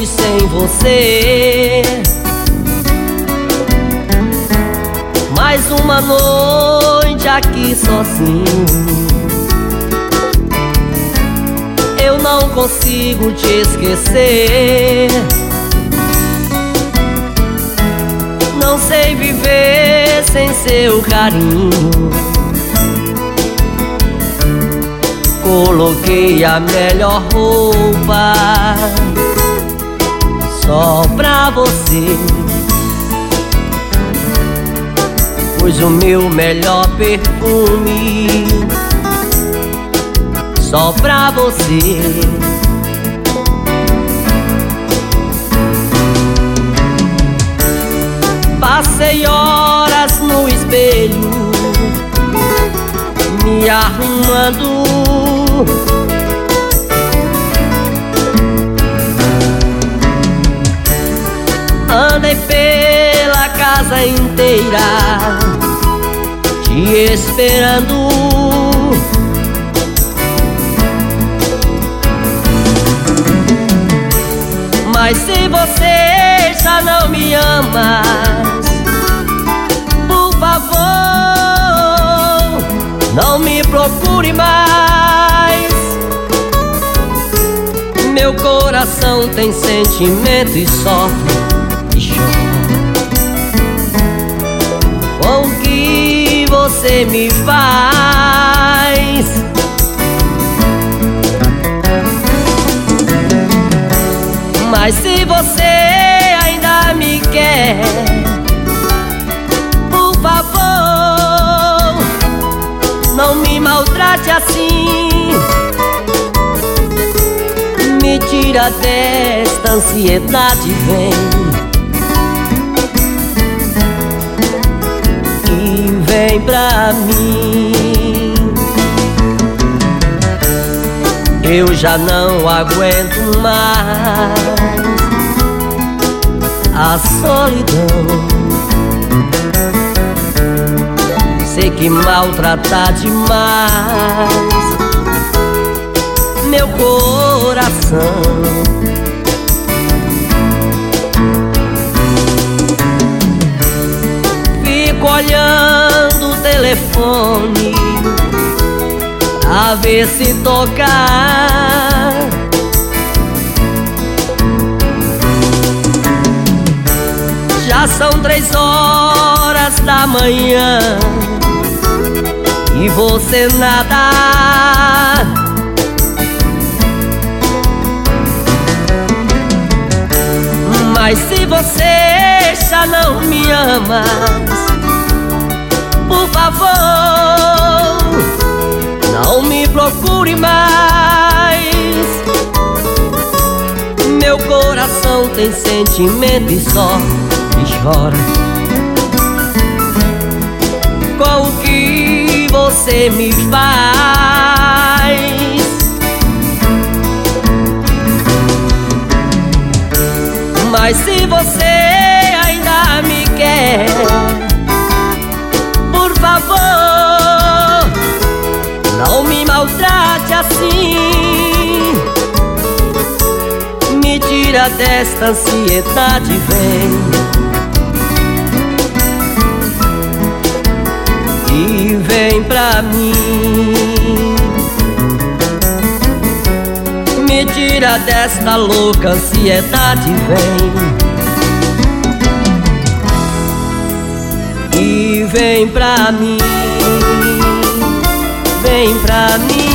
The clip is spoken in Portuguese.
noite sem você, mais uma noite aqui sozinho. Eu não consigo te esquecer, não sei viver sem seu carinho. Coloquei a melhor roupa só pra você, pus o meu melhor perfume só pra você. Passei horas no espelho me arrumando, andei pela casa inteira te esperando, mas se você já não me ama, por favor, não me procure mais. Meu coração tem sentimento e sofre e chora com o que você me faz. Mas se você ainda me quer, por favor, não me maltrate assim. Me tira desta ansiedade, vem e vem pra mim. Eu já não aguento mais a solidão. Sei que maltrata demais meu coração. Fico olhando o telefone a ver se tocar. Já são 3 horas da manhã e você nada. Mas se você já não me ama, por favor, não me procure mais. Meu coração tem sentimento e sofre e chora com o que você me faz. Mas se você ainda me quer, por favor, não me maltrate assim. Me tira desta ansiedade, vem e vem pra mim. Me tira desta louca ansiedade, vem e vem pra mim, vem pra mim.